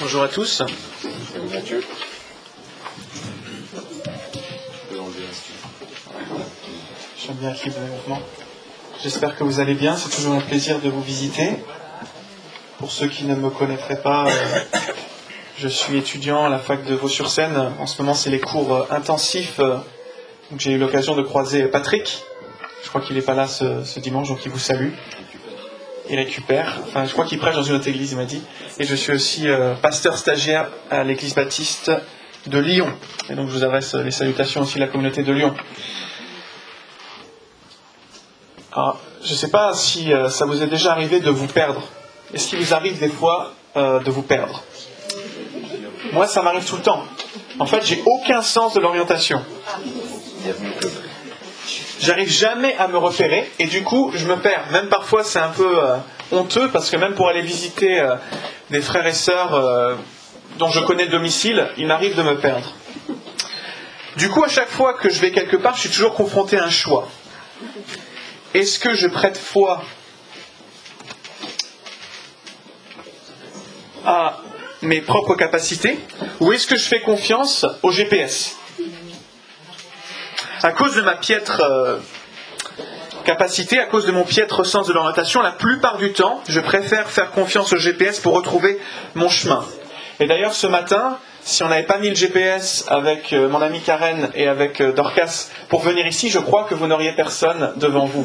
Bonjour à tous. J'aime bien le mouvement. J'espère que vous allez bien. C'est toujours un plaisir de vous visiter. Pour ceux qui ne me connaîtraient pas, je suis étudiant à la fac de Vaux-sur-Seine. En ce moment, c'est les cours intensifs. Donc j'ai eu l'occasion de croiser Patrick. Je crois qu'il n'est pas là ce dimanche, donc il vous salue. Il récupère. Enfin, je crois qu'il prêche dans une autre église, il m'a dit. Et je suis aussi pasteur stagiaire à l'église baptiste de Lyon. Et donc je vous adresse les salutations aussi de la communauté de Lyon. Alors, je ne sais pas si ça vous est déjà arrivé de vous perdre. Est-ce qu'il vous arrive des fois de vous perdre ? Moi, ça m'arrive tout le temps. En fait, j'ai aucun sens de l'orientation. J'arrive jamais à me repérer et du coup, je me perds. Même parfois, c'est un peu honteux parce que même pour aller visiter des frères et sœurs dont je connais le domicile, il m'arrive de me perdre. Du coup, à chaque fois que je vais quelque part, je suis toujours confronté à un choix. Est-ce que je prête foi à mes propres capacités ou est-ce que je fais confiance au GPS ? À cause de ma piètre capacité, à cause de mon piètre sens de l'orientation, la plupart du temps, je préfère faire confiance au GPS pour retrouver mon chemin. Et d'ailleurs, ce matin, si on n'avait pas mis le GPS avec mon ami Karen et avec Dorcas pour venir ici, je crois que vous n'auriez personne devant vous.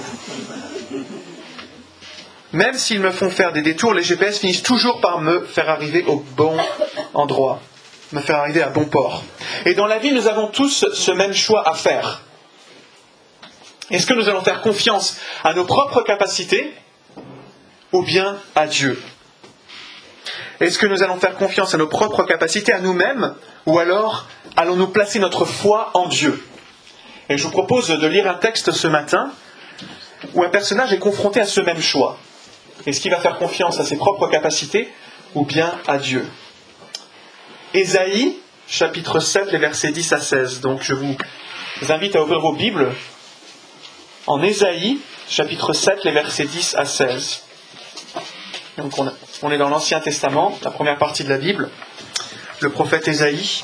Même s'ils me font faire des détours, les GPS finissent toujours par me faire arriver au bon endroit, me faire arriver à bon port. Et dans la vie, nous avons tous ce même choix à faire. Est-ce que nous allons faire confiance à nos propres capacités ou bien à Dieu ? Est-ce que nous allons faire confiance à nos propres capacités, à nous-mêmes, ou alors allons-nous placer notre foi en Dieu ? Et je vous propose de lire un texte ce matin où un personnage est confronté à ce même choix. Est-ce qu'il va faire confiance à ses propres capacités ou bien à Dieu ? Ésaïe, chapitre 7, les versets 10 à 16. Donc je vous invite à ouvrir vos Bibles en Ésaïe, chapitre 7, les versets 10 à 16. Donc on est dans l'Ancien Testament, la première partie de la Bible, le prophète Ésaïe.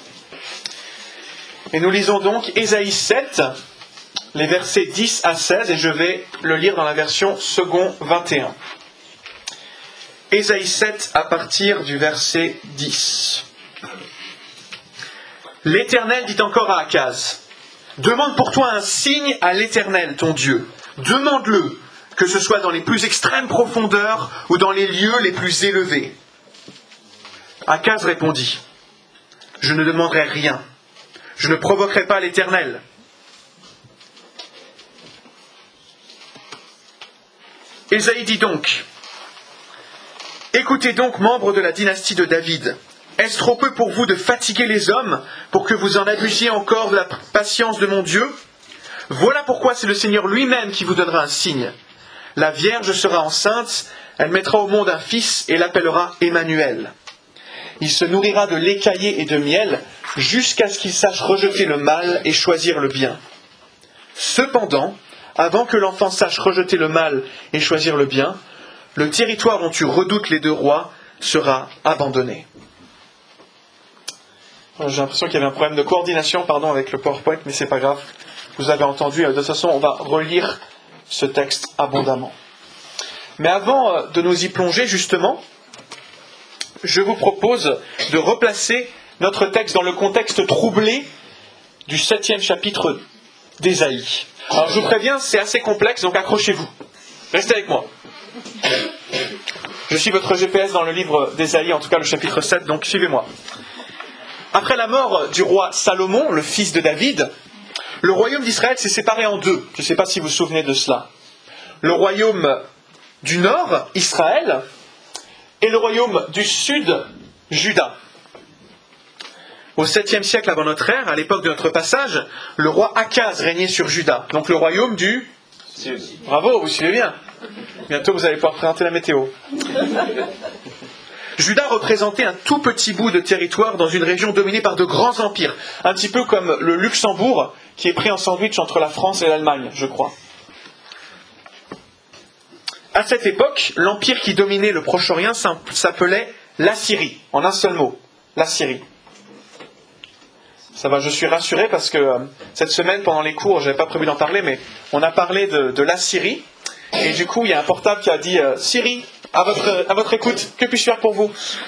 Et nous lisons donc Ésaïe 7, les versets 10 à 16, et je vais le lire dans la version second 21. Ésaïe 7 à partir du verset 10. L'Éternel dit encore à Akaz, « Demande pour toi un signe à l'Éternel, ton Dieu. Demande-le, que ce soit dans les plus extrêmes profondeurs ou dans les lieux les plus élevés. » Akaz répondit, « Je ne demanderai rien. Je ne provoquerai pas l'Éternel. » Ésaïe dit donc, « Écoutez donc, membres de la dynastie de David. Est-ce trop peu pour vous de fatiguer les hommes pour que vous en abusiez encore de la patience de mon Dieu ? Voilà pourquoi c'est le Seigneur lui-même qui vous donnera un signe. La Vierge sera enceinte, elle mettra au monde un fils et l'appellera Emmanuel. Il se nourrira de lait caillé et de miel jusqu'à ce qu'il sache rejeter le mal et choisir le bien. Cependant, avant que l'enfant sache rejeter le mal et choisir le bien, le territoire dont tu redoutes les deux rois sera abandonné. » J'ai l'impression qu'il y avait un problème de coordination avec le PowerPoint, mais c'est pas grave. Vous avez entendu, de toute façon, on va relire ce texte abondamment. Mais avant de nous y plonger, justement, je vous propose de replacer notre texte dans le contexte troublé du 7e chapitre d'Ésaïe. Alors je vous préviens, c'est assez complexe, donc accrochez-vous. Restez avec moi. Je suis votre GPS dans le livre d'Ésaïe, en tout cas le chapitre 7, donc suivez-moi. Après la mort du roi Salomon, le fils de David, le royaume d'Israël s'est séparé en deux. Je ne sais pas si vous vous souvenez de cela. Le royaume du nord, Israël, et le royaume du sud, Juda. Au 7e siècle avant notre ère, à l'époque de notre passage, le roi Akaz régnait sur Juda, donc le royaume du sud. Bravo, vous suivez bien. Bientôt vous allez pouvoir présenter la météo. Juda représentait un tout petit bout de territoire dans une région dominée par de grands empires, un petit peu comme le Luxembourg, qui est pris en sandwich entre la France et l'Allemagne, je crois. À cette époque, l'empire qui dominait le Proche-Orient s'appelait l'Assyrie, en un seul mot, l'Assyrie. Ça va, je suis rassuré parce que cette semaine, pendant les cours, je n'avais pas prévu d'en parler, mais on a parlé de l'Assyrie. Et du coup, il y a un portable qui a dit « Siri, à votre écoute, que puis-je faire pour vous ?»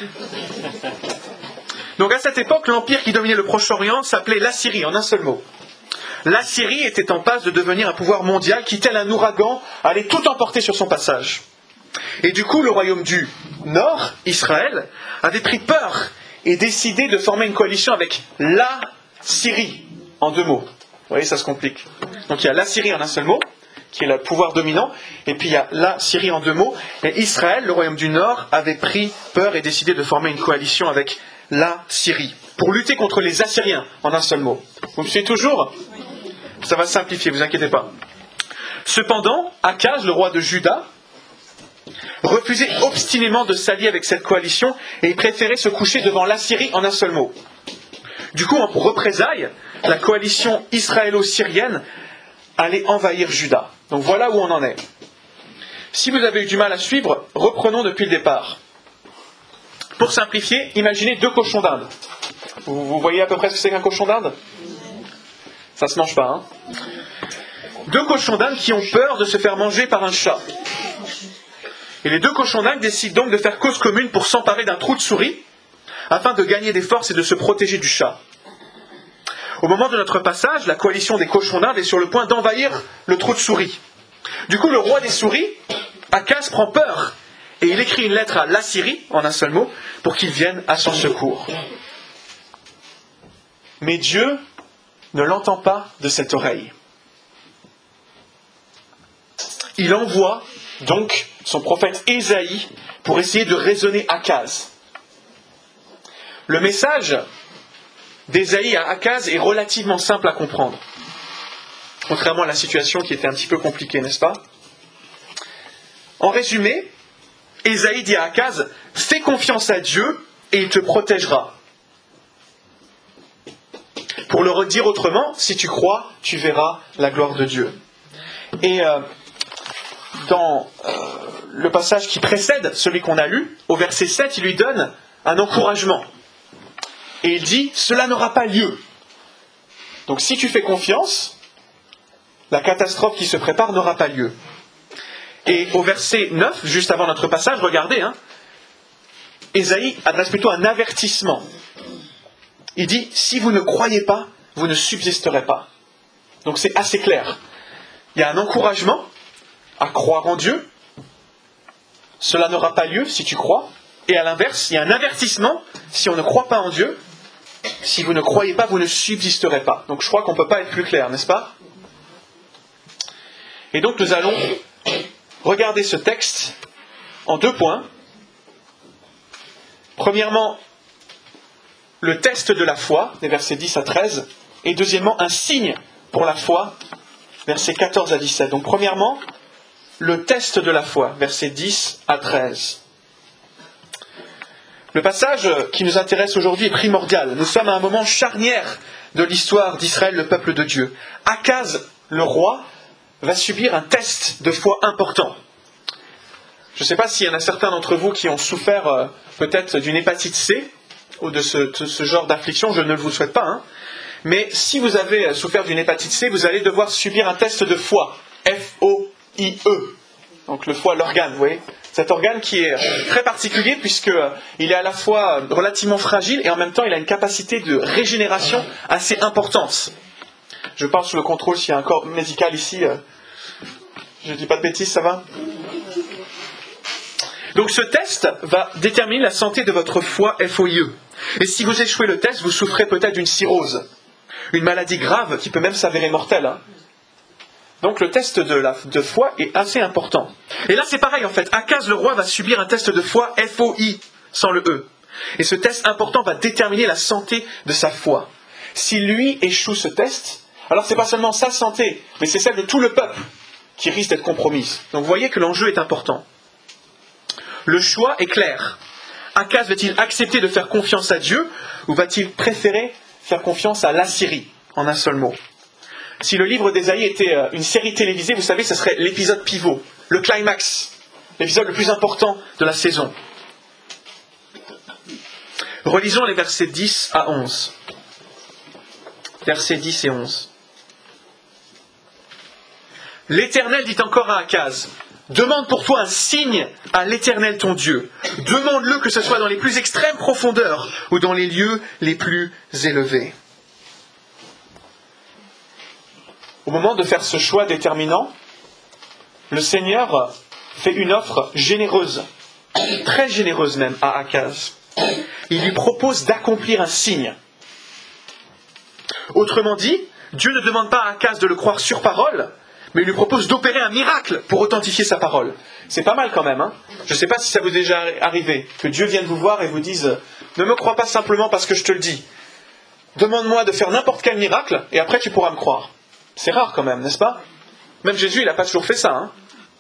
Donc à cette époque, l'empire qui dominait le Proche-Orient s'appelait l'Assyrie, en un seul mot. L'Assyrie était en passe de devenir un pouvoir mondial qui, tel un ouragan, allait tout emporter sur son passage. Et du coup, le royaume du Nord, Israël, avait pris peur et décidé de former une coalition avec la Syrie, en deux mots. Vous voyez, ça se complique. Donc il y a la Syrie en un seul mot, qui est le pouvoir dominant, et puis il y a la Syrie en deux mots. Et Israël, le royaume du Nord, avait pris peur et décidé de former une coalition avec la Syrie, pour lutter contre les Assyriens, en un seul mot. Vous me suivez toujours ? Ça va simplifier, vous inquiétez pas. Cependant, Akaz, le roi de Juda, refusait obstinément de s'allier avec cette coalition et il préférait se coucher devant l'Assyrie en un seul mot. Du coup, en représailles, la coalition israélo-syrienne allait envahir Juda. Donc voilà où on en est. Si vous avez eu du mal à suivre, reprenons depuis le départ. Pour simplifier, imaginez 2 cochons d'Inde. Vous voyez à peu près ce que c'est qu'un cochon d'Inde ? Ça se mange pas, hein ? 2 cochons d'Inde qui ont peur de se faire manger par un chat. Et les 2 cochons d'Inde décident donc de faire cause commune pour s'emparer d'un trou de souris, afin de gagner des forces et de se protéger du chat. Au moment de notre passage, la coalition des cochons d'Inde est sur le point d'envahir le trou de souris. Du coup, le roi des souris, Akaz, prend peur, et il écrit une lettre à l'Assyrie, en un seul mot, pour qu'il vienne à son secours. Mais Dieu ne l'entend pas de cette oreille. Il envoie donc son prophète Ésaïe pour essayer de raisonner Akaz. Le message d'Ésaïe à Akaz est relativement simple à comprendre. Contrairement à la situation qui était un petit peu compliquée, n'est-ce pas ? En résumé, Ésaïe dit à Akaz, « Fais confiance à Dieu et il te protégera. » Pour le redire autrement, si tu crois, tu verras la gloire de Dieu. Et dans le passage qui précède celui qu'on a lu, au verset 7, il lui donne un encouragement. Et il dit, cela n'aura pas lieu. Donc si tu fais confiance, la catastrophe qui se prépare n'aura pas lieu. Et au verset 9, juste avant notre passage, regardez, Ésaïe adresse plutôt un avertissement. Il dit, si vous ne croyez pas, vous ne subsisterez pas. Donc c'est assez clair. Il y a un encouragement à croire en Dieu. Cela n'aura pas lieu si tu crois. Et à l'inverse, il y a un avertissement, si on ne croit pas en Dieu, si vous ne croyez pas, vous ne subsisterez pas. Donc je crois qu'on ne peut pas être plus clair, n'est-ce pas ? Et donc nous allons regarder ce texte en 2 points. Premièrement, le test de la foi, des versets 10 à 13. Et deuxièmement, un signe pour la foi, versets 14 à 17. Donc premièrement, le test de la foi, versets 10 à 13. Le passage qui nous intéresse aujourd'hui est primordial. Nous sommes à un moment charnière de l'histoire d'Israël, le peuple de Dieu. Akaz, le roi, va subir un test de foi important. Je ne sais pas s'il y en a certains d'entre vous qui ont souffert peut-être d'une hépatite C ou de ce genre d'affliction, je ne le vous souhaite pas. Mais si vous avez souffert d'une hépatite C, vous allez devoir subir un test de foi. F-O-I-E. Donc le foie, l'organe, vous voyez ? Cet organe qui est très particulier puisqu'il est à la fois relativement fragile et en même temps il a une capacité de régénération assez importante. Je parle sous le contrôle s'il y a un corps médical ici. Je ne dis pas de bêtises, ça va ? Donc ce test va déterminer la santé de votre foie FOIE. Et si vous échouez le test, vous souffrez peut-être d'une cirrhose. Une maladie grave qui peut même s'avérer mortelle. Donc le test de foi est assez important. Et là c'est pareil en fait. Akaz le roi va subir un test de foi FOI, sans le E. Et ce test important va déterminer la santé de sa foi. Si lui échoue ce test, alors c'est pas seulement sa santé, mais c'est celle de tout le peuple qui risque d'être compromise. Donc vous voyez que l'enjeu est important. Le choix est clair. Akaz va-t-il accepter de faire confiance à Dieu ou va-t-il préférer faire confiance à l'Assyrie, en un seul mot ? Si le livre d'Ésaïe était une série télévisée, vous savez, ce serait l'épisode pivot, le climax, l'épisode le plus important de la saison. Relisons les versets 10 à 11. Versets 10 et 11. L'Éternel dit encore à Akaz, « Demande pour toi un signe à l'Éternel ton Dieu. Demande-le que ce soit dans les plus extrêmes profondeurs ou dans les lieux les plus élevés. » Au moment de faire ce choix déterminant, le Seigneur fait une offre généreuse, très généreuse même, à Akaz. Il lui propose d'accomplir un signe. Autrement dit, Dieu ne demande pas à Akaz de le croire sur parole, mais il lui propose d'opérer un miracle pour authentifier sa parole. C'est pas mal quand même, hein ? Je ne sais pas si ça vous est déjà arrivé, que Dieu vienne vous voir et vous dise « Ne me crois pas simplement parce que je te le dis. Demande-moi de faire n'importe quel miracle, et après tu pourras me croire. » C'est rare quand même, n'est-ce pas ? Même Jésus, il n'a pas toujours fait ça. Hein ?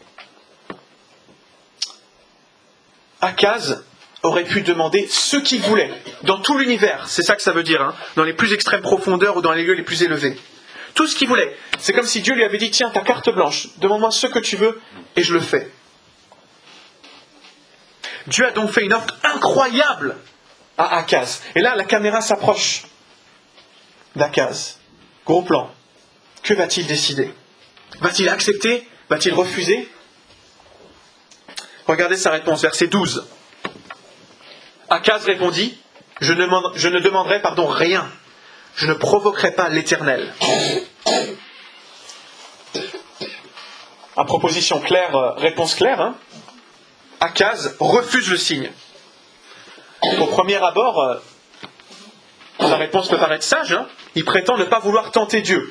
Akaz aurait pu demander ce qu'il voulait, dans tout l'univers, c'est ça que ça veut dire, hein, dans les plus extrêmes profondeurs ou dans les lieux les plus élevés. Tout ce qu'il voulait. C'est comme si Dieu lui avait dit, tiens, ta carte blanche, demande-moi ce que tu veux, et je le fais. Dieu a donc fait une offre incroyable à Akaz. Et là, la caméra s'approche d'Akaz. Gros plan. Que va-t-il décider ? Va-t-il accepter ? Va-t-il refuser ? Regardez sa réponse, verset 12. Akaz répondit, je ne demanderai rien. Je ne provoquerai pas l'Éternel. À proposition claire, réponse claire, hein. Akaz refuse le signe. Au premier abord, la réponse peut paraître sage, hein. Il prétend ne pas vouloir tenter Dieu.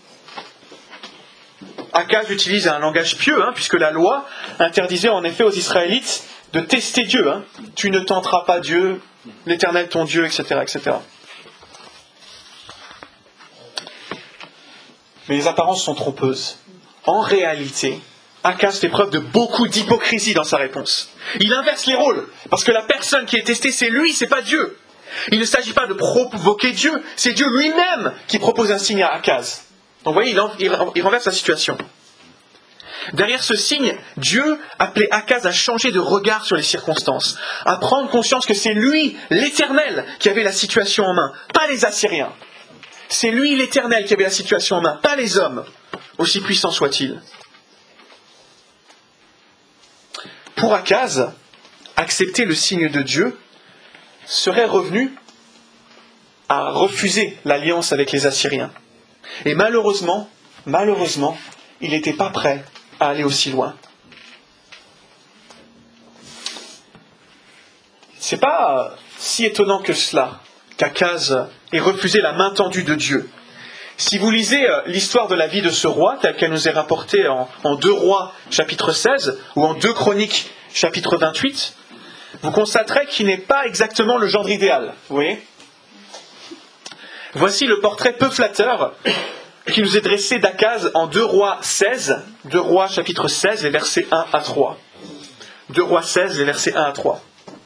Akaz utilise un langage pieux, hein, puisque la loi interdisait en effet aux Israélites de tester Dieu. Hein. Tu ne tenteras pas Dieu, l'Éternel ton Dieu, etc., etc. Mais les apparences sont trompeuses. En réalité, Akaz fait preuve de beaucoup d'hypocrisie dans sa réponse. Il inverse les rôles, parce que la personne qui est testée, c'est lui, c'est pas Dieu. Il ne s'agit pas de provoquer Dieu, c'est Dieu lui-même qui propose un signe à Akaz. Donc vous voyez, il renverse la situation. Derrière ce signe, Dieu appelait Akaz à changer de regard sur les circonstances, à prendre conscience que c'est lui, l'Éternel, qui avait la situation en main, pas les Assyriens. C'est lui, l'Éternel, qui avait la situation en main, pas les hommes, aussi puissants soient-ils. Pour Akaz, accepter le signe de Dieu serait revenu à refuser l'alliance avec les Assyriens. Et malheureusement, il n'était pas prêt à aller aussi loin. C'est pas si étonnant que cela qu'Akaz ait refusé la main tendue de Dieu. Si vous lisez l'histoire de la vie de ce roi, telle qu'elle nous est rapportée en 2 Rois chapitre 16 ou en 2 Chroniques chapitre 28, vous constaterez qu'il n'est pas exactement le genre idéal. Vous voyez ? Voici le portrait peu flatteur qui nous est dressé d'Akaz en 2 Rois 16, 2 Rois chapitre 16, les versets 1 à 3. 2 Rois 16, les versets 1 à 3.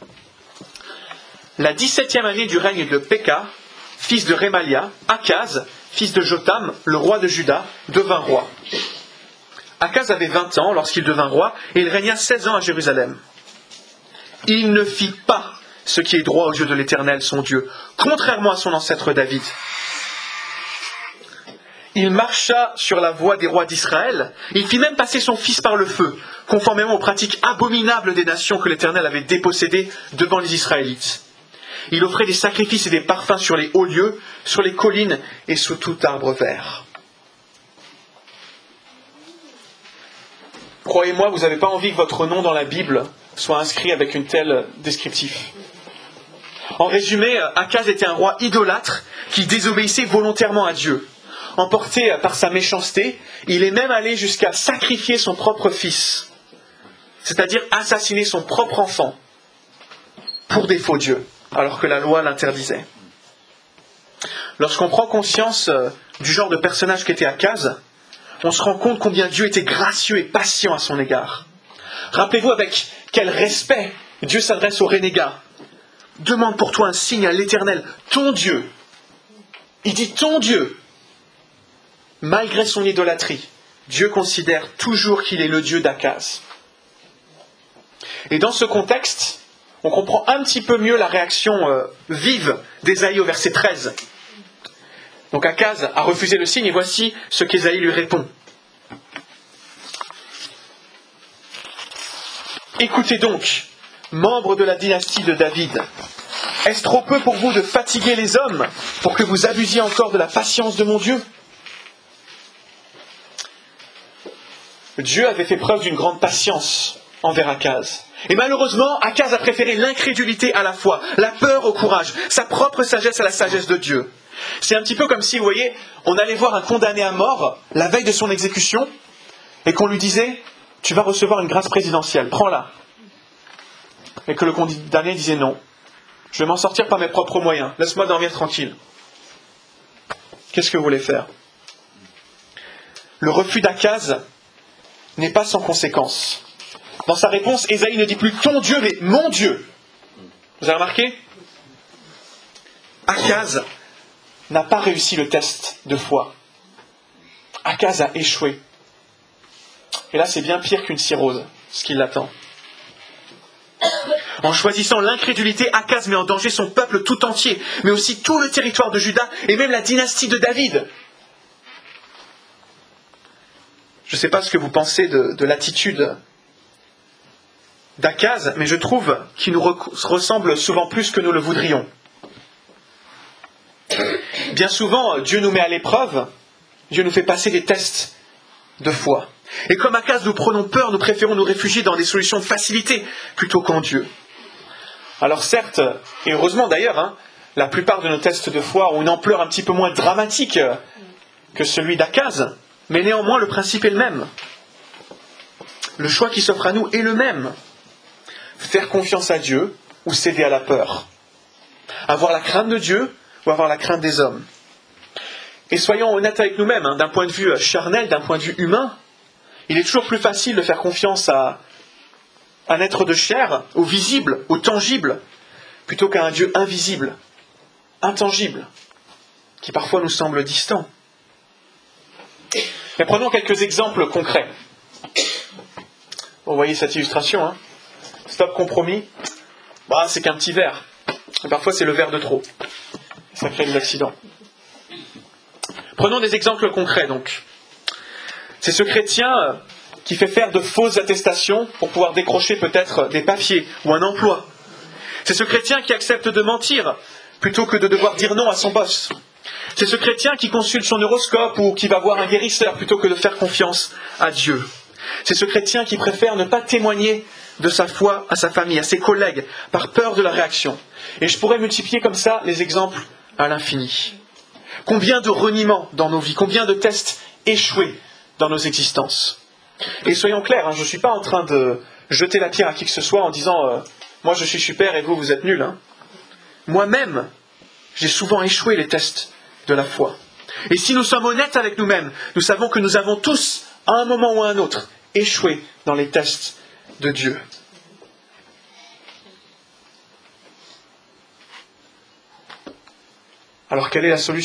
La 17e année du règne de Péka, fils de Rémalia, Akaz, fils de Jotam, le roi de Juda, devint roi. Akaz avait 20 ans lorsqu'il devint roi, et il régna 16 ans à Jérusalem. Il ne fit pas ce qui est droit aux yeux de l'Éternel, son Dieu, contrairement à son ancêtre David. Il marcha sur la voie des rois d'Israël, il fit même passer son fils par le feu, conformément aux pratiques abominables des nations que l'Éternel avait dépossédées devant les Israélites. Il offrait des sacrifices et des parfums sur les hauts lieux, sur les collines et sous tout arbre vert. Croyez-moi, vous n'avez pas envie que votre nom dans la Bible soit inscrit avec une telle descriptif. En résumé, Akaz était un roi idolâtre qui désobéissait volontairement à Dieu. Emporté par sa méchanceté, il est même allé jusqu'à sacrifier son propre fils, c'est-à-dire assassiner son propre enfant pour défaut Dieu, alors que la loi l'interdisait. Lorsqu'on prend conscience du genre de personnage qu'était Akaz, on se rend compte combien Dieu était gracieux et patient à son égard. Rappelez-vous avec quel respect Dieu s'adresse aux renégats. Demande pour toi un signe à l'Éternel, ton Dieu. Il dit ton Dieu. Malgré son idolâtrie, Dieu considère toujours qu'il est le Dieu d'Akaz. Et dans ce contexte, on comprend un petit peu mieux la réaction vive d'Ésaïe au verset 13. Donc Akaz a refusé le signe et voici ce qu'Ésaïe lui répond. Écoutez donc, membres de la dynastie de David, est-ce trop peu pour vous de fatiguer les hommes pour que vous abusiez encore de la patience de mon Dieu ? Dieu avait fait preuve d'une grande patience envers Akaz. Et malheureusement, Akaz a préféré l'incrédulité à la foi, la peur au courage, sa propre sagesse à la sagesse de Dieu. C'est un petit peu comme si, vous voyez, on allait voir un condamné à mort la veille de son exécution et qu'on lui disait « Tu vas recevoir une grâce présidentielle, prends-la ». Et que le condamné disait « Non, je vais m'en sortir par mes propres moyens, laisse-moi dormir tranquille ». Qu'est-ce que vous voulez faire ? Le refus d'Akaz n'est pas sans conséquence. Dans sa réponse, Ésaïe ne dit plus ton Dieu, mais mon Dieu. Vous avez remarqué ? Akaz n'a pas réussi le test de foi. Akaz a échoué. Et là, c'est bien pire qu'une cirrhose, ce qui l'attend. En choisissant l'incrédulité, Akaz met en danger son peuple tout entier, mais aussi tout le territoire de Juda et même la dynastie de David. Je ne sais pas ce que vous pensez de l'attitude d'Akaz, mais je trouve qu'il nous ressemble souvent plus que nous le voudrions. Bien souvent, Dieu nous met à l'épreuve, Dieu nous fait passer des tests de foi. Et comme Akaz, nous prenons peur, nous préférons nous réfugier dans des solutions de facilité plutôt qu'en Dieu. Alors certes, et heureusement d'ailleurs, la plupart de nos tests de foi ont une ampleur un petit peu moins dramatique que celui d'Akaz, mais néanmoins le principe est le même. Le choix qui s'offre à nous est le même. Faire confiance à Dieu ou céder à la peur. Avoir la crainte de Dieu ou avoir la crainte des hommes. Et soyons honnêtes avec nous-mêmes, d'un point de vue charnel, d'un point de vue humain, il est toujours plus facile de faire confiance à un être de chair, au visible, au tangible, plutôt qu'à un Dieu invisible, intangible, qui parfois nous semble distant. Mais prenons quelques exemples concrets. Vous voyez cette illustration, Stop compromis, c'est qu'un petit verre. Et parfois c'est le verre de trop. Ça crée des accidents. Prenons des exemples concrets donc. C'est ce chrétien qui fait faire de fausses attestations pour pouvoir décrocher peut-être des papiers ou un emploi. C'est ce chrétien qui accepte de mentir plutôt que de devoir dire non à son boss. C'est ce chrétien qui consulte son horoscope ou qui va voir un guérisseur plutôt que de faire confiance à Dieu. C'est ce chrétien qui préfère ne pas témoigner de sa foi à sa famille, à ses collègues, par peur de la réaction. Et je pourrais multiplier comme ça les exemples à l'infini. Combien de reniements dans nos vies, combien de tests échoués dans nos existences. Et soyons clairs, je ne suis pas en train de jeter la pierre à qui que ce soit en disant moi je suis super et vous, vous êtes nuls. Moi-même, j'ai souvent échoué les tests de la foi. Et si nous sommes honnêtes avec nous-mêmes, nous savons que nous avons tous, à un moment ou à un autre, échoué dans les tests de Dieu. Alors quelle est la solution ?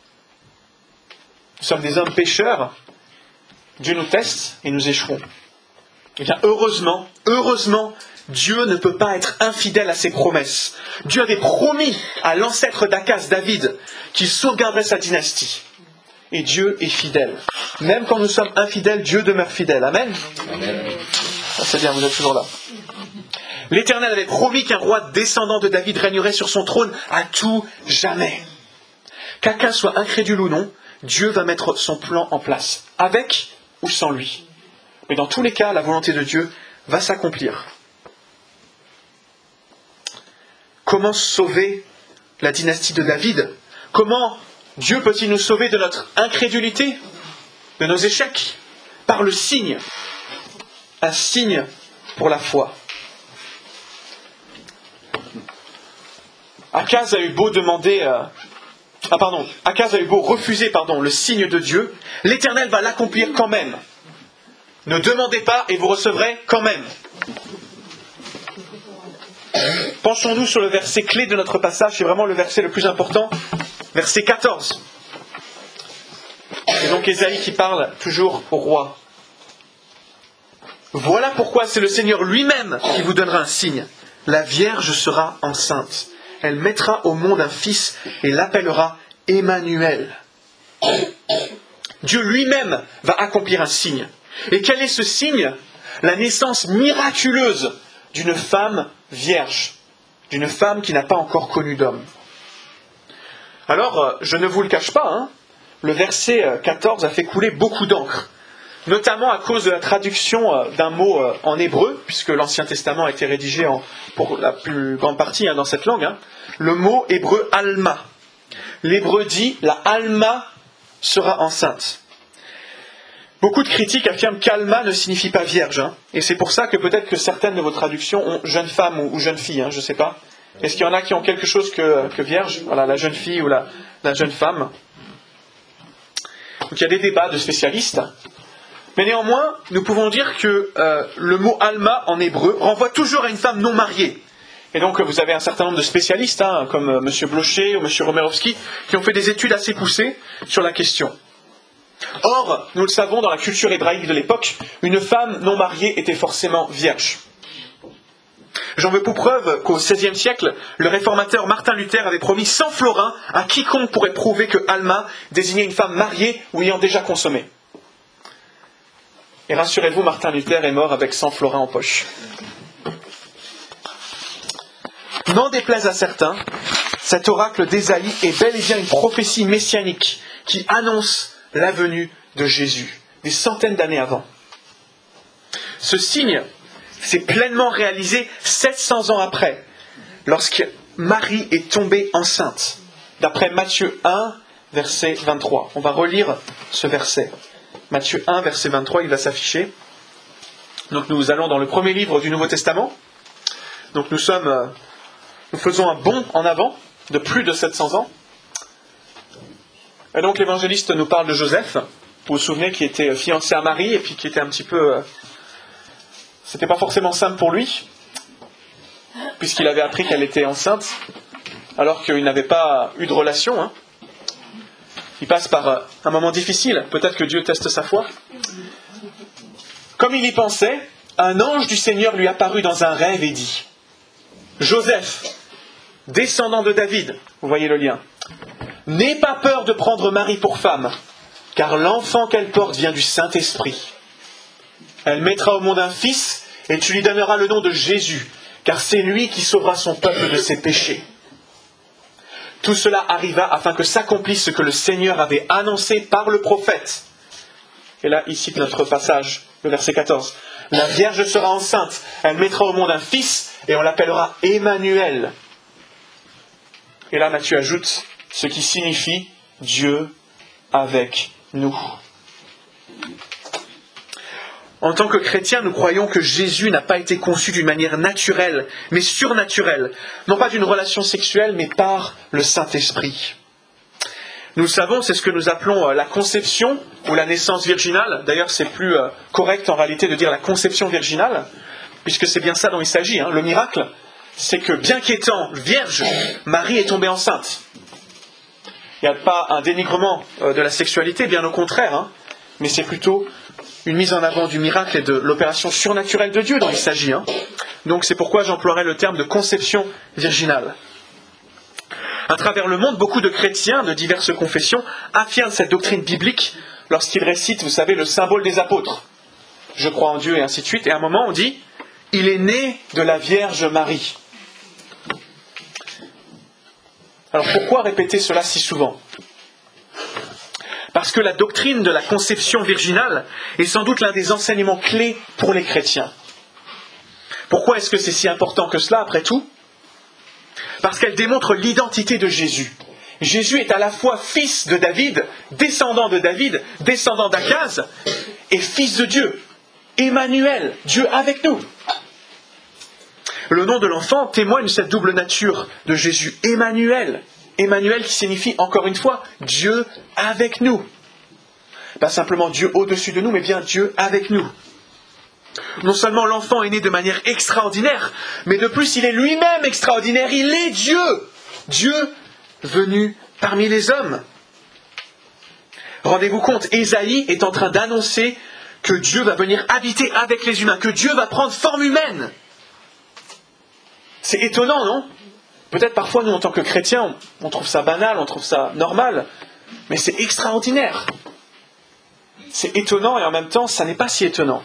Nous sommes des hommes pécheurs, Dieu nous teste et nous échouons. Eh bien heureusement, Dieu ne peut pas être infidèle à ses promesses. Dieu avait promis à l'ancêtre d'Akaz, David, qu'il sauvegarderait sa dynastie. Et Dieu est fidèle. Même quand nous sommes infidèles, Dieu demeure fidèle. Amen. Amen. C'est bien, vous êtes toujours là. L'Éternel avait promis qu'un roi descendant de David régnerait sur son trône à tout jamais. Qu'Akaz soit incrédule ou non, Dieu va mettre son plan en place, avec ou sans lui. Mais dans tous les cas, la volonté de Dieu va s'accomplir. Comment sauver la dynastie de David ? Comment Dieu peut-il nous sauver de notre incrédulité, de nos échecs ? Par le signe. Un signe pour la foi. Akaz a eu beau refuser le signe de Dieu, l'Éternel va l'accomplir quand même. Ne demandez pas et vous recevrez quand même. Penchons-nous sur le verset clé de notre passage, c'est vraiment le verset le plus important, verset 14. C'est donc Ésaïe qui parle toujours au roi. Voilà pourquoi c'est le Seigneur lui-même qui vous donnera un signe. la Vierge sera enceinte. Elle mettra au monde un fils et l'appellera Emmanuel. Dieu lui-même va accomplir un signe. Et quel est ce signe? La naissance miraculeuse d'une femme vierge, d'une femme qui n'a pas encore connu d'homme. Alors, je ne vous le cache pas, le verset 14 a fait couler beaucoup d'encre, notamment à cause de la traduction d'un mot en hébreu, puisque l'Ancien Testament a été rédigé pour la plus grande partie dans cette langue, le mot hébreu Alma. L'hébreu dit, la Alma sera enceinte. Beaucoup de critiques affirment qu'Alma ne signifie pas vierge, et c'est pour ça que peut-être que certaines de vos traductions ont jeune femme ou jeune fille, je ne sais pas. Est-ce qu'il y en a qui ont quelque chose que vierge? Voilà, la jeune fille ou la jeune femme. Donc il y a des débats de spécialistes. Mais néanmoins, nous pouvons dire que le mot Alma en hébreu renvoie toujours à une femme non mariée. Et donc vous avez un certain nombre de spécialistes, comme M. Blocher ou M. Romerovski, qui ont fait des études assez poussées sur la question. Or, nous le savons, dans la culture hébraïque de l'époque, une femme non mariée était forcément vierge. J'en veux pour preuve qu'au XVIe siècle, le réformateur Martin Luther avait promis 100 florins à quiconque pourrait prouver que Alma désignait une femme mariée ou ayant déjà consommé. Et rassurez-vous, Martin Luther est mort avec 100 florins en poche. N'en déplaise à certains, cet oracle d'Ésaïe est bel et bien une prophétie messianique qui annonce la venue de Jésus, des centaines d'années avant. Ce signe s'est pleinement réalisé 700 ans après, lorsque Marie est tombée enceinte, d'après Matthieu 1, verset 23. On va relire ce verset. Matthieu 1, verset 23, il va s'afficher. Donc nous allons dans le premier livre du Nouveau Testament. Donc nous faisons un bond en avant de plus de 700 ans. Et donc l'évangéliste nous parle de Joseph, vous vous souvenez, qui était fiancé à Marie, et puis qui était un petit peu... c'était pas forcément simple pour lui, puisqu'il avait appris qu'elle était enceinte, alors qu'il n'avait pas eu de relation. Il passe par un moment difficile, peut-être que Dieu teste sa foi. Comme il y pensait, un ange du Seigneur lui apparut dans un rêve et dit, « Joseph, descendant de David, vous voyez le lien, n'aie pas peur de prendre Marie pour femme, car l'enfant qu'elle porte vient du Saint-Esprit. Elle mettra au monde un fils, et tu lui donneras le nom de Jésus, car c'est lui qui sauvera son peuple de ses péchés. » Tout cela arriva afin que s'accomplisse ce que le Seigneur avait annoncé par le prophète. Et là, il cite notre passage, le verset 14. « La Vierge sera enceinte, elle mettra au monde un fils, et on l'appellera Emmanuel. » Et là, Matthieu ajoute ce qui signifie Dieu avec nous. En tant que chrétiens, nous croyons que Jésus n'a pas été conçu d'une manière naturelle, mais surnaturelle, non pas d'une relation sexuelle, mais par le Saint-Esprit. Nous le savons, c'est ce que nous appelons la conception ou la naissance virginale. D'ailleurs, c'est plus correct en réalité de dire la conception virginale, puisque c'est bien ça dont il s'agit. Le miracle, c'est que bien qu'étant vierge, Marie est tombée enceinte. Il n'y a pas un dénigrement de la sexualité, bien au contraire, mais c'est plutôt une mise en avant du miracle et de l'opération surnaturelle de Dieu dont il s'agit. Donc c'est pourquoi j'emploierai le terme de conception virginale. À travers le monde, beaucoup de chrétiens de diverses confessions affirment cette doctrine biblique lorsqu'ils récitent, vous savez, le symbole des apôtres. Je crois en Dieu et ainsi de suite. Et à un moment, on dit, il est né de la Vierge Marie. Alors pourquoi répéter cela si souvent ? Parce que la doctrine de la conception virginale est sans doute l'un des enseignements clés pour les chrétiens. Pourquoi est-ce que c'est si important que cela, après tout ? Parce qu'elle démontre l'identité de Jésus. Jésus est à la fois fils de David, descendant d'Akaz, et fils de Dieu, Emmanuel, Dieu avec nous. Le nom de l'enfant témoigne de cette double nature de Jésus, Emmanuel. Emmanuel qui signifie, encore une fois, Dieu avec nous. Pas simplement Dieu au-dessus de nous, mais bien Dieu avec nous. Non seulement l'enfant est né de manière extraordinaire, mais de plus il est lui-même extraordinaire, il est Dieu. Dieu venu parmi les hommes. Rendez-vous compte, Ésaïe est en train d'annoncer que Dieu va venir habiter avec les humains, que Dieu va prendre forme humaine. C'est étonnant, non? Peut-être parfois, nous, en tant que chrétiens, on trouve ça banal, on trouve ça normal, mais c'est extraordinaire. C'est étonnant et en même temps, ça n'est pas si étonnant.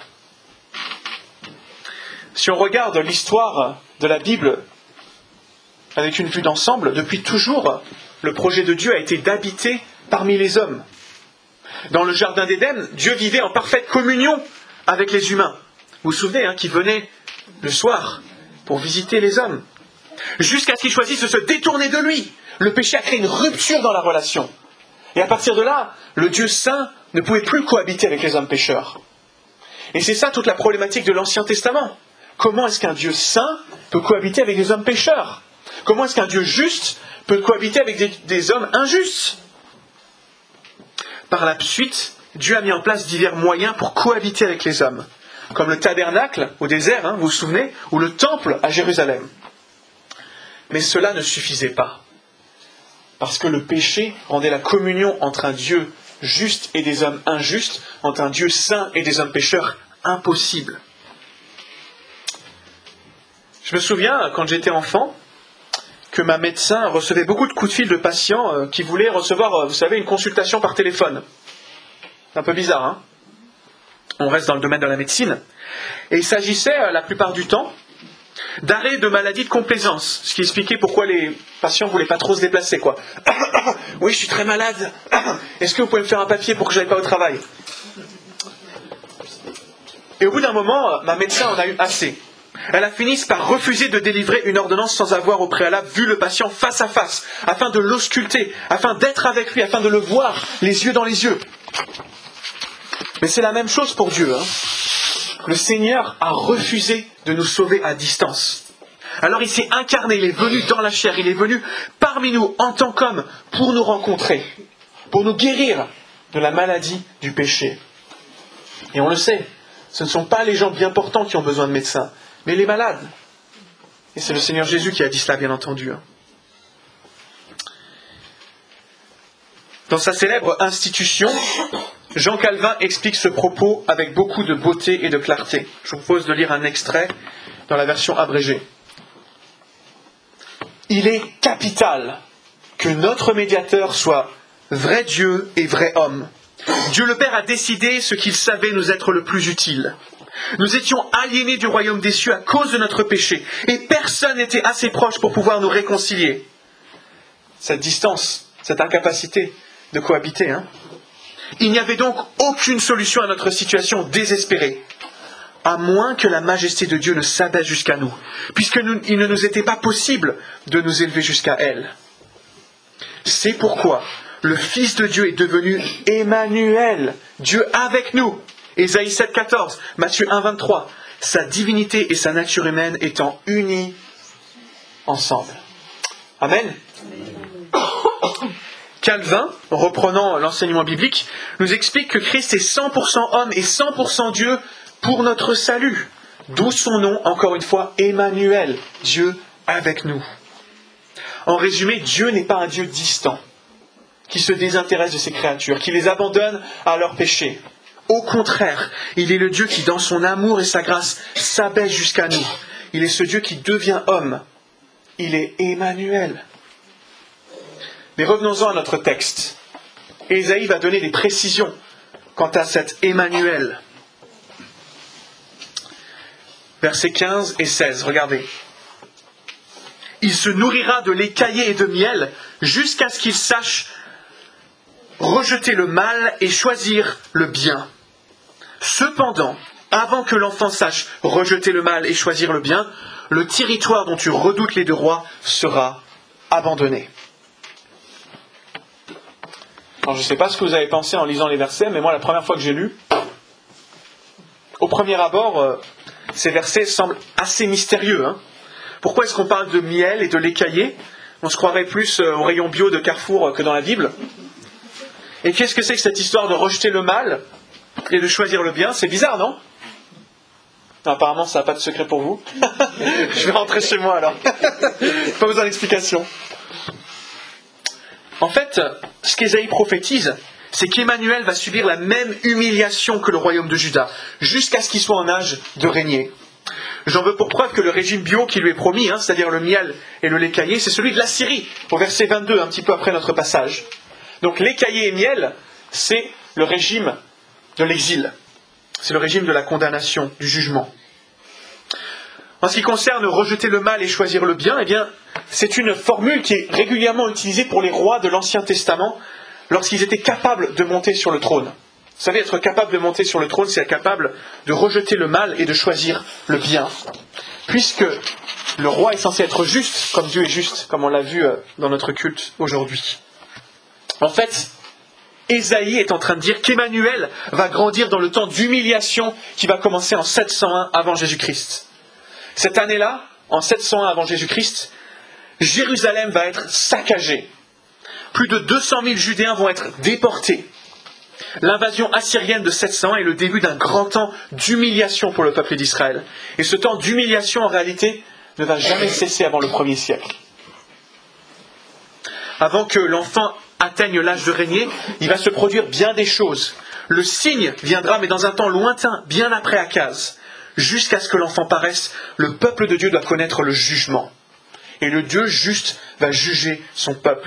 Si on regarde l'histoire de la Bible avec une vue d'ensemble, depuis toujours, le projet de Dieu a été d'habiter parmi les hommes. Dans le jardin d'Éden, Dieu vivait en parfaite communion avec les humains. Vous vous souvenez, qui venaient le soir pour visiter les hommes, jusqu'à ce qu'ils choisissent de se détourner de lui. Le péché a créé une rupture dans la relation. Et à partir de là, le Dieu saint ne pouvait plus cohabiter avec les hommes pécheurs. Et c'est ça toute la problématique de l'Ancien Testament. Comment est-ce qu'un Dieu saint peut cohabiter avec des hommes pécheurs? Comment est-ce qu'un Dieu juste peut cohabiter avec des hommes injustes? Par la suite, Dieu a mis en place divers moyens pour cohabiter avec les hommes, comme le tabernacle au désert, vous vous souvenez, ou le temple à Jérusalem. Mais cela ne suffisait pas, parce que le péché rendait la communion entre un Dieu juste et des hommes injustes, entre un Dieu saint et des hommes pécheurs, impossible. Je me souviens, quand j'étais enfant, que ma médecin recevait beaucoup de coups de fil de patients qui voulaient recevoir, vous savez, une consultation par téléphone. C'est un peu bizarre, On reste dans le domaine de la médecine. Et il s'agissait, la plupart du temps, d'arrêt de maladie de complaisance, ce qui expliquait pourquoi les patients ne voulaient pas trop se déplacer, quoi. Oui, je suis très malade. Est-ce que vous pouvez me faire un papier pour que je n'aille pas au travail? Et au bout d'un moment, ma médecin en a eu assez. Elle a fini par refuser de délivrer une ordonnance sans avoir au préalable vu le patient face à face, afin de l'ausculter, afin d'être avec lui, afin de le voir, les yeux dans les yeux. Mais c'est la même chose pour Dieu. Le Seigneur a refusé de nous sauver à distance. Alors il s'est incarné, il est venu dans la chair, il est venu parmi nous en tant qu'homme pour nous rencontrer, pour nous guérir de la maladie du péché. Et on le sait, ce ne sont pas les gens bien portants qui ont besoin de médecins, mais les malades. Et c'est le Seigneur Jésus qui a dit cela, bien entendu. Dans sa célèbre institution, Jean Calvin explique ce propos avec beaucoup de beauté et de clarté. Je vous propose de lire un extrait dans la version abrégée. Il est capital que notre médiateur soit vrai Dieu et vrai homme. Dieu le Père a décidé ce qu'il savait nous être le plus utile. Nous étions aliénés du royaume des cieux à cause de notre péché, et personne n'était assez proche pour pouvoir nous réconcilier. Cette distance, cette incapacité de cohabiter, Il n'y avait donc aucune solution à notre situation désespérée, à moins que la majesté de Dieu ne s'abaisse jusqu'à nous, puisqu'il ne nous était pas possible de nous élever jusqu'à elle. C'est pourquoi le Fils de Dieu est devenu Emmanuel, Dieu avec nous. Ésaïe 7,14, Matthieu 1,23, sa divinité et sa nature humaine étant unies ensemble. Amen. Calvin, reprenant l'enseignement biblique, nous explique que Christ est 100% homme et 100% Dieu pour notre salut. D'où son nom, encore une fois, Emmanuel, Dieu avec nous. En résumé, Dieu n'est pas un Dieu distant, qui se désintéresse de ses créatures, qui les abandonne à leurs péchés. Au contraire, il est le Dieu qui, dans son amour et sa grâce, s'abaisse jusqu'à nous. Il est ce Dieu qui devient homme. Il est Emmanuel. Mais revenons-en à notre texte. Ésaïe va donner des précisions quant à cet Emmanuel. Versets 15 et 16, regardez. Il se nourrira de lait caillé et de miel jusqu'à ce qu'il sache rejeter le mal et choisir le bien. Cependant, avant que l'enfant sache rejeter le mal et choisir le bien, le territoire dont tu redoutes les deux rois sera abandonné. Alors, je ne sais pas ce que vous avez pensé en lisant les versets, mais moi, la première fois que j'ai lu, au premier abord, ces versets semblent assez mystérieux. Pourquoi est-ce qu'on parle de miel et de lait caillé? On se croirait plus au rayon bio de Carrefour que dans la Bible. Et qu'est-ce que c'est que cette histoire de rejeter le mal et de choisir le bien? C'est bizarre, non? Non, apparemment, ça n'a pas de secret pour vous. Je vais rentrer chez moi alors. Pas besoin d'explication. En fait, ce qu'Ésaïe prophétise, c'est qu'Emmanuel va subir la même humiliation que le royaume de Juda, jusqu'à ce qu'il soit en âge de régner. J'en veux pour preuve que le régime bio qui lui est promis, c'est-à-dire le miel et le lait caillé, c'est celui de l'Assyrie, au verset 22, un petit peu après notre passage. Donc lait caillé et miel, c'est le régime de l'exil. C'est le régime de la condamnation, du jugement. En ce qui concerne rejeter le mal et choisir le bien, eh bien, c'est une formule qui est régulièrement utilisée pour les rois de l'Ancien Testament lorsqu'ils étaient capables de monter sur le trône. Vous savez, être capable de monter sur le trône, c'est être capable de rejeter le mal et de choisir le bien. Puisque le roi est censé être juste, comme Dieu est juste, comme on l'a vu dans notre culte aujourd'hui. En fait, Ésaïe est en train de dire qu'Emmanuel va grandir dans le temps d'humiliation qui va commencer en 701 avant Jésus-Christ. Cette année-là, en 701 avant Jésus-Christ, Jérusalem va être saccagée. Plus de 200 000 Judéens vont être déportés. L'invasion assyrienne de 701 est le début d'un grand temps d'humiliation pour le peuple d'Israël. Et ce temps d'humiliation, en réalité, ne va jamais cesser avant le 1er siècle. Avant que l'enfant atteigne l'âge de régner, il va se produire bien des choses. Le signe viendra, mais dans un temps lointain, bien après Akaz. Jusqu'à ce que l'enfant paraisse, le peuple de Dieu doit connaître le jugement. Et le Dieu juste va juger son peuple.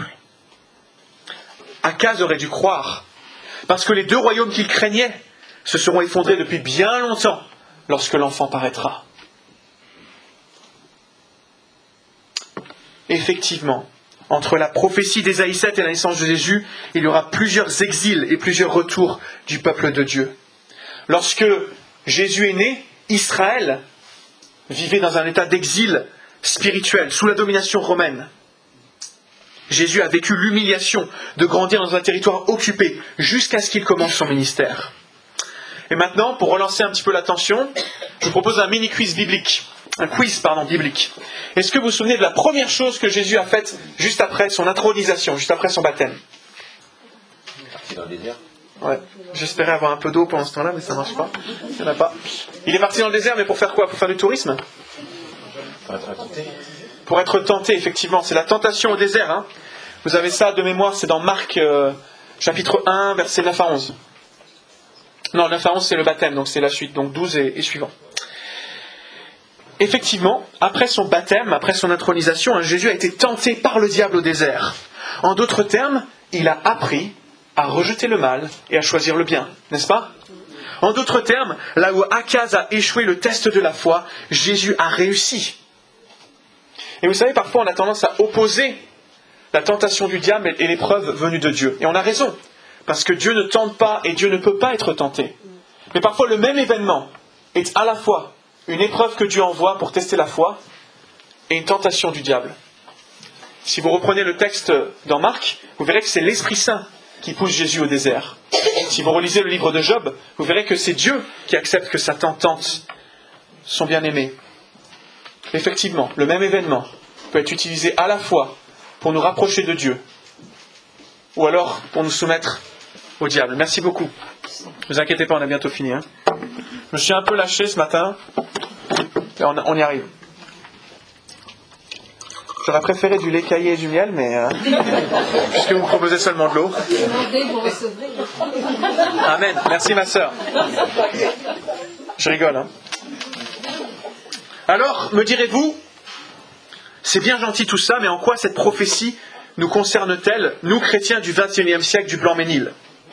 Akaz aurait dû croire, parce que les deux royaumes qu'il craignait se seront effondrés depuis bien longtemps lorsque l'enfant paraîtra. Effectivement, entre la prophétie d'Ésaïe 7 et la naissance de Jésus, il y aura plusieurs exils et plusieurs retours du peuple de Dieu. Lorsque Jésus est né, Israël vivait dans un état d'exil spirituel, sous la domination romaine. Jésus a vécu l'humiliation de grandir dans un territoire occupé jusqu'à ce qu'il commence son ministère. Et maintenant, pour relancer un petit peu l'attention, je vous propose un mini-quiz biblique. Un quiz biblique. Est-ce que vous vous souvenez de la première chose que Jésus a faite juste après son intronisation, juste après son baptême ? Il est parti dans le désert. Ouais. J'espérais avoir un peu d'eau pendant ce temps-là, mais ça ne marche pas. Il n'y en a pas. Il est parti dans le désert, mais pour faire quoi ? Pour faire du tourisme ? Pour être tenté. Pour être tenté, effectivement. C'est la tentation au désert. Vous avez ça de mémoire, c'est dans Marc, chapitre 1, versets 9 à 11. Non, 9 à 11, c'est le baptême, donc c'est la suite, donc 12 et suivant. Effectivement, après son baptême, après son intronisation, Jésus a été tenté par le diable au désert. En d'autres termes, il a appris à rejeter le mal et à choisir le bien, n'est-ce pas ? En d'autres termes, là où Akaz a échoué le test de la foi, Jésus a réussi. Et vous savez, parfois on a tendance à opposer la tentation du diable et l'épreuve venue de Dieu. Et on a raison, parce que Dieu ne tente pas et Dieu ne peut pas être tenté. Mais parfois le même événement est à la fois une épreuve que Dieu envoie pour tester la foi et une tentation du diable. Si vous reprenez le texte dans Marc, vous verrez que c'est l'Esprit Saint qui pousse Jésus au désert. Si vous relisez le livre de Job, vous verrez que c'est Dieu qui accepte que Satan tente son bien-aimé. Effectivement, le même événement peut être utilisé à la fois pour nous rapprocher de Dieu ou alors pour nous soumettre au diable. Merci beaucoup. Ne vous inquiétez pas, on a bientôt fini. Je me suis un peu lâché ce matin. Et on y arrive. J'aurais préféré du lait caillé et du miel, mais puisque vous me proposez seulement de l'eau. Amen. Merci ma sœur. Je rigole. Alors, me direz-vous, c'est bien gentil tout ça, mais en quoi cette prophétie nous concerne-t-elle, nous chrétiens du XXIe siècle du Blanc-Ménil ?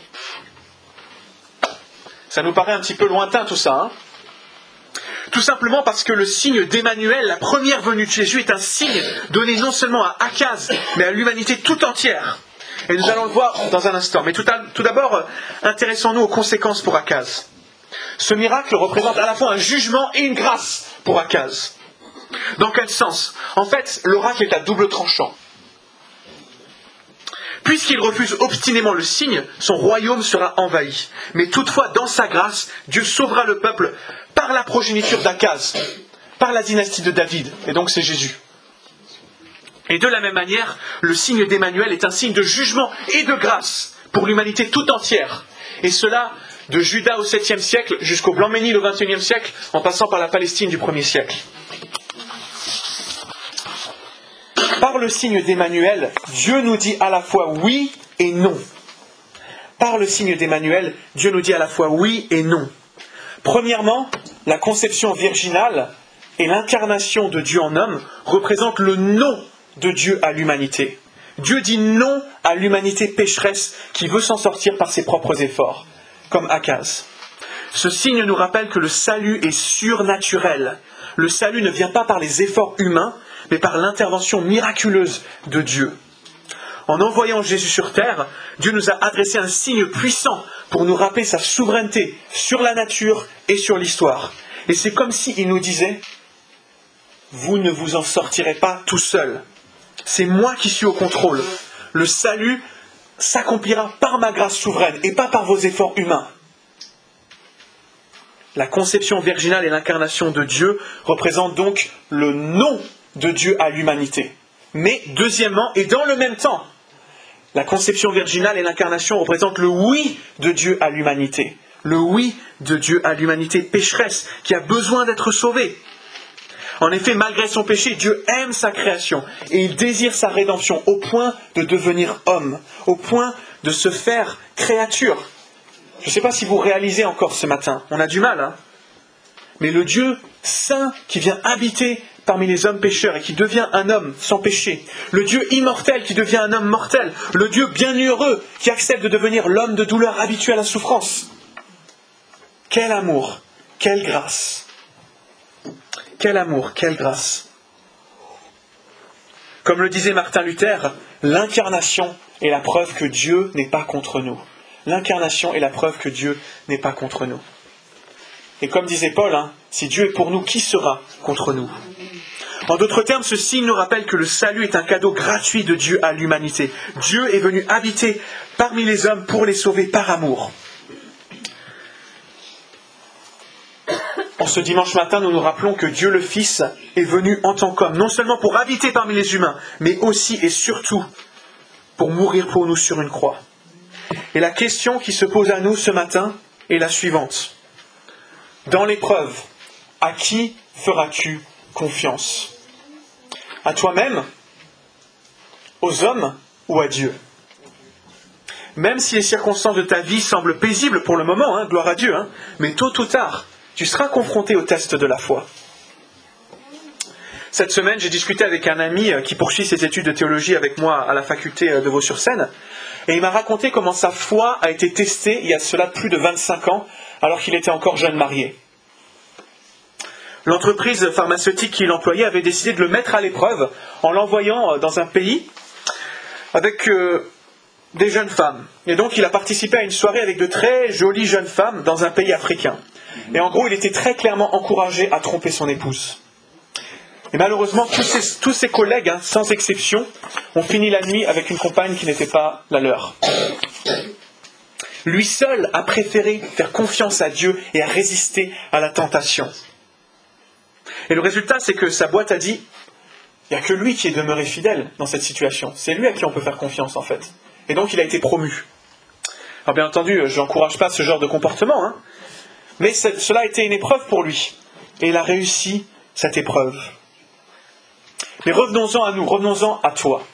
Ça nous paraît un petit peu lointain tout ça, Tout simplement parce que le signe d'Emmanuel, la première venue de Jésus, est un signe donné non seulement à Akaz, mais à l'humanité tout entière. Et nous allons le voir dans un instant. Mais tout d'abord, intéressons-nous aux conséquences pour Akaz. Ce miracle représente à la fois un jugement et une grâce pour Akaz. Dans quel sens ? En fait, l'oracle est à double tranchant. Puisqu'il refuse obstinément le signe, son royaume sera envahi. Mais toutefois, dans sa grâce, Dieu sauvera le peuple par la progéniture d'Akaz, par la dynastie de David. Et donc c'est Jésus. Et de la même manière, le signe d'Emmanuel est un signe de jugement et de grâce pour l'humanité tout entière. Et cela de Juda au 7e siècle jusqu'au Blanc-Ménil au 21e siècle, en passant par la Palestine du 1er siècle. Par le signe d'Emmanuel, Dieu nous dit à la fois oui et non. Par le signe d'Emmanuel, Dieu nous dit à la fois oui et non. Premièrement, la conception virginale et l'incarnation de Dieu en homme représentent le non de Dieu à l'humanité. Dieu dit non à l'humanité pécheresse qui veut s'en sortir par ses propres efforts, comme Akaz. Ce signe nous rappelle que le salut est surnaturel. Le salut ne vient pas par les efforts humains, mais par l'intervention miraculeuse de Dieu. En envoyant Jésus sur terre, Dieu nous a adressé un signe puissant pour nous rappeler sa souveraineté sur la nature et sur l'histoire. Et c'est comme s'il nous disait « Vous ne vous en sortirez pas tout seul. C'est moi qui suis au contrôle. Le salut s'accomplira par ma grâce souveraine et pas par vos efforts humains. » La conception virginale et l'incarnation de Dieu représentent donc le non de Dieu à l'humanité. Mais deuxièmement, et dans le même temps, la conception virginale et l'incarnation représentent le oui de Dieu à l'humanité. Le oui de Dieu à l'humanité pécheresse qui a besoin d'être sauvée. En effet, malgré son péché, Dieu aime sa création et il désire sa rédemption au point de devenir homme, au point de se faire créature. Je ne sais pas si vous réalisez encore ce matin, on a du mal, hein ? Mais le Dieu saint qui vient habiter parmi les hommes pécheurs et qui devient un homme sans péché, le Dieu immortel qui devient un homme mortel, le Dieu bienheureux qui accepte de devenir l'homme de douleur habitué à la souffrance. Quel amour, quelle grâce. Quel amour, quelle grâce. Comme le disait Martin Luther, l'incarnation est la preuve que Dieu n'est pas contre nous. L'incarnation est la preuve que Dieu n'est pas contre nous. Et comme disait Paul, si Dieu est pour nous, qui sera contre nous ? En d'autres termes, ce signe nous rappelle que le salut est un cadeau gratuit de Dieu à l'humanité. Dieu est venu habiter parmi les hommes pour les sauver par amour. En ce dimanche matin, nous nous rappelons que Dieu le Fils est venu en tant qu'homme, non seulement pour habiter parmi les humains, mais aussi et surtout pour mourir pour nous sur une croix. Et la question qui se pose à nous ce matin est la suivante. Dans l'épreuve, à qui feras-tu confiance ? À toi-même ? Aux hommes ou à Dieu ? Même si les circonstances de ta vie semblent paisibles pour le moment, gloire à Dieu, mais tôt ou tard, tu seras confronté au test de la foi. Cette semaine, j'ai discuté avec un ami qui poursuit ses études de théologie avec moi à la faculté de Vaux-sur-Seine, et il m'a raconté comment sa foi a été testée il y a cela plus de 25 ans, alors qu'il était encore jeune marié. L'entreprise pharmaceutique qu'il employait avait décidé de le mettre à l'épreuve en l'envoyant dans un pays avec des jeunes femmes. Et donc il a participé à une soirée avec de très jolies jeunes femmes dans un pays africain. Et en gros, il était très clairement encouragé à tromper son épouse. Et malheureusement, tous ses collègues, sans exception, ont fini la nuit avec une compagne qui n'était pas la leur. Lui seul a préféré faire confiance à Dieu et à résister à la tentation. Et le résultat, c'est que sa boîte a dit, il n'y a que lui qui est demeuré fidèle dans cette situation. C'est lui à qui on peut faire confiance, en fait. Et donc, il a été promu. Alors bien entendu, je n'encourage pas ce genre de comportement, mais cela a été une épreuve pour lui. Et il a réussi cette épreuve. Mais revenons-en à nous, revenons-en à toi.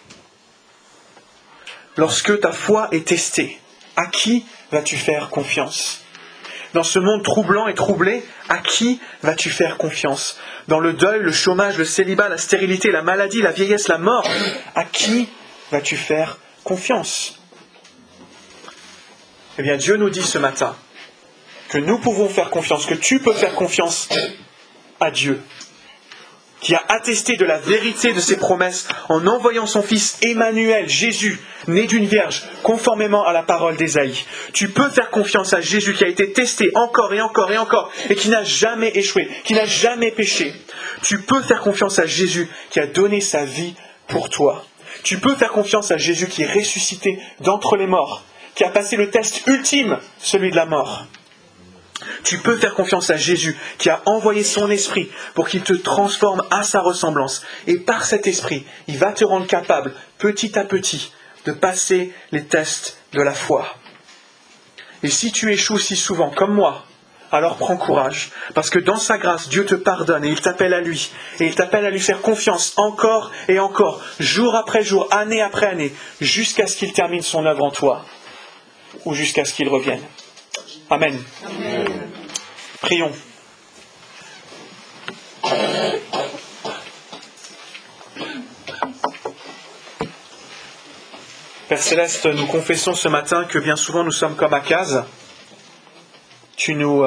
Lorsque ta foi est testée, à qui vas-tu faire confiance ? Dans ce monde troublant et troublé, à qui vas-tu faire confiance ? Dans le deuil, le chômage, le célibat, la stérilité, la maladie, la vieillesse, la mort, à qui vas-tu faire confiance ? Eh bien, Dieu nous dit ce matin que nous pouvons faire confiance, que tu peux faire confiance à Dieu, qui a attesté de la vérité de ses promesses en envoyant son fils Emmanuel, Jésus, né d'une vierge, conformément à la parole d'Ésaïe. Tu peux faire confiance à Jésus qui a été testé encore et encore et encore et qui n'a jamais échoué, qui n'a jamais péché. Tu peux faire confiance à Jésus qui a donné sa vie pour toi. Tu peux faire confiance à Jésus qui est ressuscité d'entre les morts, qui a passé le test ultime, celui de la mort. Tu peux faire confiance à Jésus qui a envoyé son esprit pour qu'il te transforme à sa ressemblance. Et par cet esprit, il va te rendre capable, petit à petit, de passer les tests de la foi. Et si tu échoues si souvent, comme moi, alors prends courage. Parce que dans sa grâce, Dieu te pardonne et il t'appelle à lui. Et il t'appelle à lui faire confiance encore et encore, jour après jour, année après année, jusqu'à ce qu'il termine son œuvre en toi. Ou jusqu'à ce qu'il revienne. Amen. Amen. Prions. Père Céleste, nous confessons ce matin que bien souvent nous sommes comme Akaz. Tu nous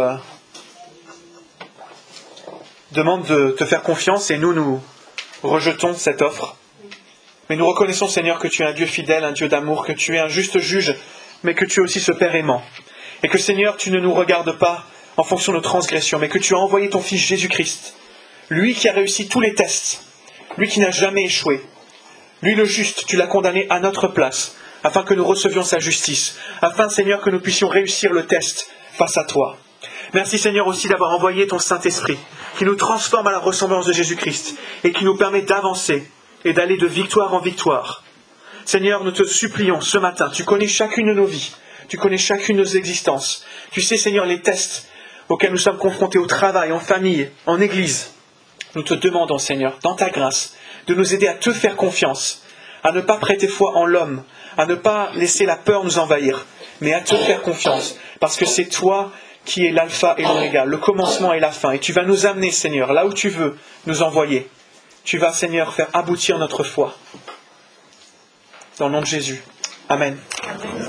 demandes de te faire confiance et nous rejetons cette offre. Mais nous reconnaissons, Seigneur, que tu es un Dieu fidèle, un Dieu d'amour, que tu es un juste juge, mais que tu es aussi ce Père aimant. Et que, Seigneur, tu ne nous regardes pas en fonction de nos transgressions, mais que tu as envoyé ton Fils Jésus-Christ, lui qui a réussi tous les tests, lui qui n'a jamais échoué. Lui le juste, tu l'as condamné à notre place, afin que nous recevions sa justice, afin, Seigneur, que nous puissions réussir le test face à toi. Merci, Seigneur, aussi d'avoir envoyé ton Saint-Esprit, qui nous transforme à la ressemblance de Jésus-Christ, et qui nous permet d'avancer et d'aller de victoire en victoire. Seigneur, nous te supplions ce matin, tu connais chacune de nos vies, tu connais chacune de nos existences. Tu sais, Seigneur, les tests auxquels nous sommes confrontés au travail, en famille, en église. Nous te demandons, Seigneur, dans ta grâce, de nous aider à te faire confiance, à ne pas prêter foi en l'homme, à ne pas laisser la peur nous envahir, mais à te faire confiance, parce que c'est toi qui es l'alpha et l'oméga, le commencement et la fin. Et tu vas nous amener, Seigneur, là où tu veux nous envoyer. Tu vas, Seigneur, faire aboutir notre foi. Dans le nom de Jésus. Amen.